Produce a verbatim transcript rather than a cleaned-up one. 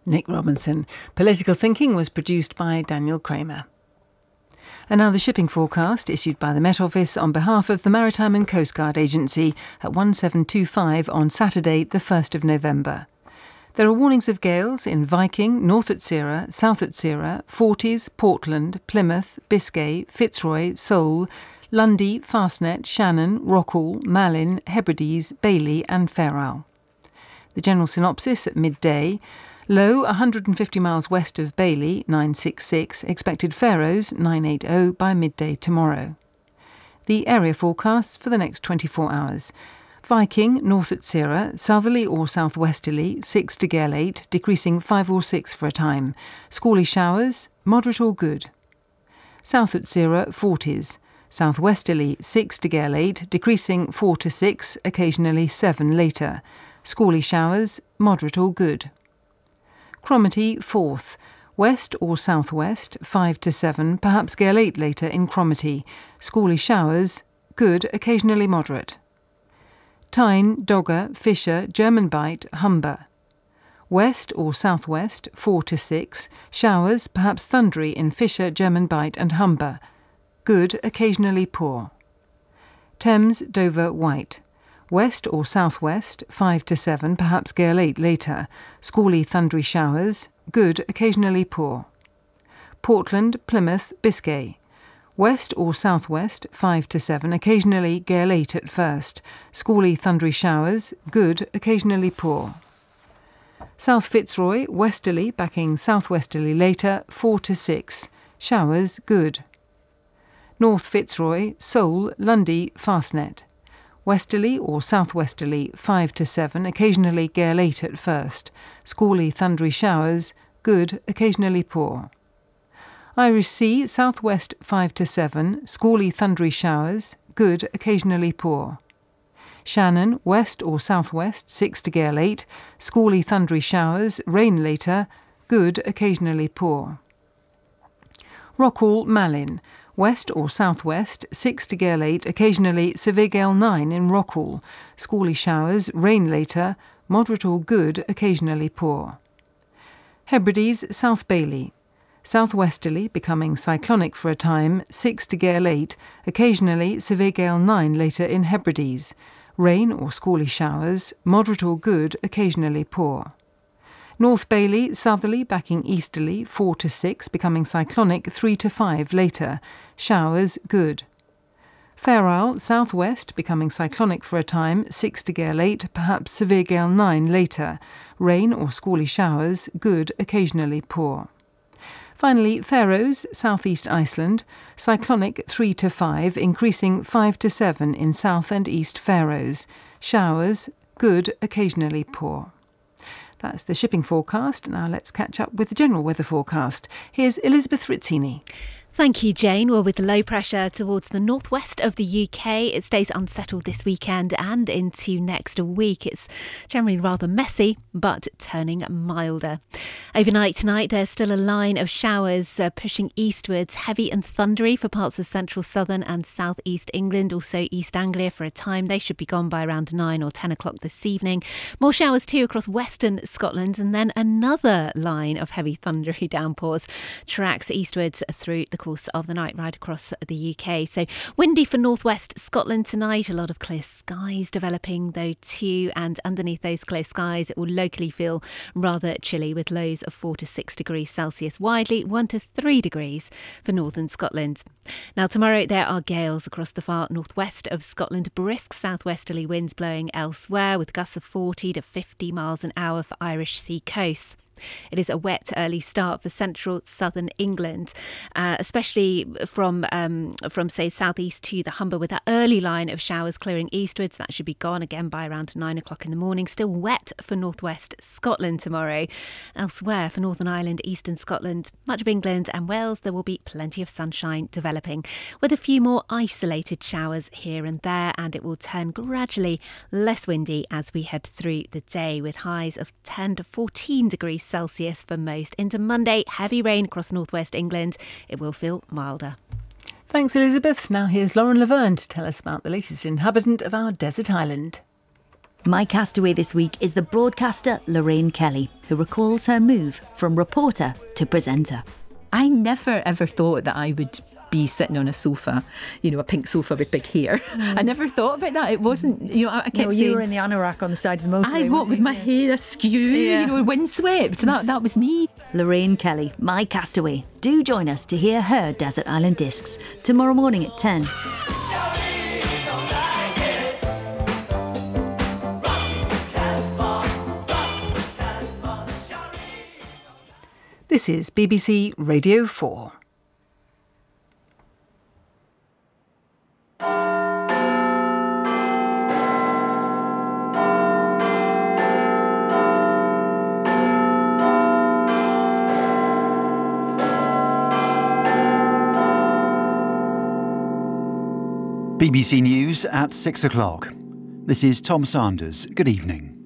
Nick Robinson. Political Thinking was produced by Daniel Kramer. And now the shipping forecast issued by the Met Office on behalf of the Maritime and Coast Guard Agency at one seven two five on Saturday the first of November. There are warnings of gales in Viking, North Atsira, South Atsira, Forties, Portland, Plymouth, Biscay, Fitzroy, Seoul, Lundy, Fastnet, Shannon, Rockall, Malin, Hebrides, Bailey and Fair Isle. The general synopsis at midday: low one hundred fifty miles west of Bailey, nine sixty-six, expected Faroes, nine eighty by midday tomorrow. The area forecasts for the next twenty-four hours. Viking, North Atsira, southerly or southwesterly, six to gale eight, decreasing five or six for a time. Squally showers, moderate or good. South Atsira, Forties, southwesterly, six to gale eight, decreasing four to six, occasionally seven later. Squally showers, moderate or good. Cromarty, Forth, west or southwest, five to seven, perhaps gale eight later in Cromarty. Squally showers, good, occasionally moderate. Tyne, Dogger, Fisher, German Bight, Humber. West or southwest, four to six, showers, perhaps thundery in Fisher, German Bight and Humber. Good, occasionally poor. Thames, Dover, Wight. West or southwest, five to seven, perhaps gale eight later. Squally thundery showers, good, occasionally poor. Portland, Plymouth, Biscay. West or southwest, five to seven, occasionally gale eight at first. Squally thundery showers, good, occasionally poor. South Fitzroy, westerly, backing southwesterly later, four to six. Showers, good. North Fitzroy, Seoul, Lundy, Fastnet. Westerly or southwesterly, five to seven, occasionally gale eight at first. Squally thundery showers, good, occasionally poor. Irish Sea, southwest five to seven, squally thundery showers, good, occasionally poor. Shannon, west or southwest, six to gale eight, squally thundery showers, rain later, good, occasionally poor. Rockall, Malin, west or southwest, six to gale eight, occasionally severe gale nine in Rockall. Squally showers, rain later, moderate or good, occasionally poor. Hebrides, South Bailey. Southwesterly, becoming cyclonic for a time, six to gale eight, occasionally severe gale nine later in Hebrides. Rain or squally showers, moderate or good, occasionally poor. North Bailey, southerly, backing easterly, four to six, becoming cyclonic, three to five later. Showers, good. Fair Isle, southwest, becoming cyclonic for a time, six to gale eight, perhaps severe gale nine later. Rain or squally showers, good, occasionally poor. Finally, Faroes, southeast Iceland, cyclonic three to five, increasing five to seven in south and east Faroes. Showers, good, occasionally poor. That's the shipping forecast. Now let's catch up with the general weather forecast. Here's Elizabeth Rizzini. Thank you, Jane. Well, with the low pressure towards the northwest of the U K, it stays unsettled this weekend and into next week. It's generally rather messy, but turning milder. Overnight tonight, there's still a line of showers uh, pushing eastwards, heavy and thundery for parts of central, southern and southeast England, also East Anglia for a time. They should be gone by around nine or ten o'clock this evening. More showers too across western Scotland, and then another line of heavy thundery downpours tracks eastwards through the course of the night right across the U K. So windy for northwest Scotland tonight. A lot of clear skies developing though too, and underneath those clear skies it will locally feel rather chilly with lows of four to six degrees Celsius widely, one to three degrees for northern Scotland. Now tomorrow there are gales across the far northwest of Scotland, brisk southwesterly winds blowing elsewhere with gusts of forty to fifty miles an hour for Irish Sea coasts. It is a wet early start for central southern England, uh, especially from, um, from say, southeast to the Humber, with that early line of showers clearing eastwards. That should be gone again by around nine o'clock in the morning. Still wet for northwest Scotland tomorrow. Elsewhere for Northern Ireland, eastern Scotland, much of England and Wales, there will be plenty of sunshine developing, with a few more isolated showers here and there, and it will turn gradually less windy as we head through the day, with highs of ten to fourteen degrees Celsius for most. Into Monday, heavy rain across northwest England. It will feel milder. Thanks, Elizabeth. Now here's Lauren Laverne to tell us about the latest inhabitant of our desert island. My castaway this week is the broadcaster Lorraine Kelly, who recalls her move from reporter to presenter. I never ever thought that I would be sitting on a sofa, you know, a pink sofa with big hair. Mm. I never thought about that. It wasn't, you know, I kept no, saying... you were in the anorak on the side of the motorway. I walked with my hair askew, yeah. you know, windswept. That, that was me. Lorraine Kelly, My Castaway. Do join us to hear her Desert Island Discs tomorrow morning at ten. This is B B C Radio four. B B C News at six o'clock. This is Tom Sanders. Good evening.